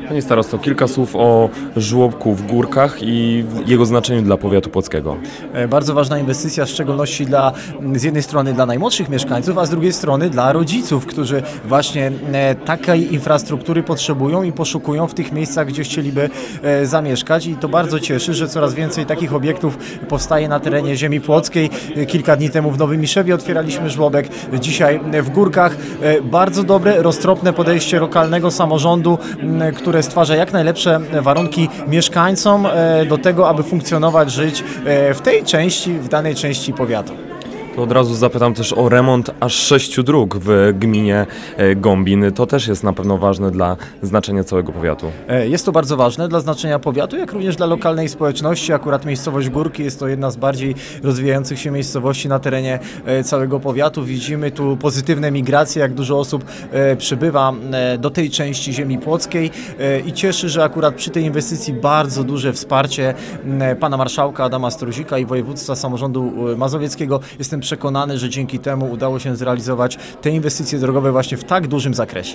Panie starosto, kilka słów o żłobku w Górkach i jego znaczeniu dla powiatu płockiego. Bardzo ważna inwestycja, w szczególności z jednej strony dla najmłodszych mieszkańców, a z drugiej strony dla rodziców, którzy właśnie takiej infrastruktury potrzebują i poszukują w tych miejscach, gdzie chcieliby zamieszkać. I to bardzo cieszy, że coraz więcej takich obiektów powstaje na terenie ziemi płockiej. Kilka dni temu w Nowym Miszewie otwieraliśmy żłobek, dzisiaj w Górkach. Bardzo dobre, roztropne podejście lokalnego samorządu, które stwarza jak najlepsze warunki mieszkańcom do tego, aby funkcjonować, żyć w danej części powiatu. To od razu zapytam też o remont aż 6 dróg w gminie Gombin. To też jest na pewno ważne dla znaczenia całego powiatu. Jest to bardzo ważne dla znaczenia powiatu, jak również dla lokalnej społeczności. Akurat miejscowość Górki jest to jedna z bardziej rozwijających się miejscowości na terenie całego powiatu. Widzimy tu pozytywne migracje, jak dużo osób przybywa do tej części ziemi płockiej i cieszy, że akurat przy tej inwestycji bardzo duże wsparcie pana marszałka Adama Struzika i województwa samorządu mazowieckiego. Jestem przekonany, że dzięki temu udało się zrealizować te inwestycje drogowe właśnie w tak dużym zakresie.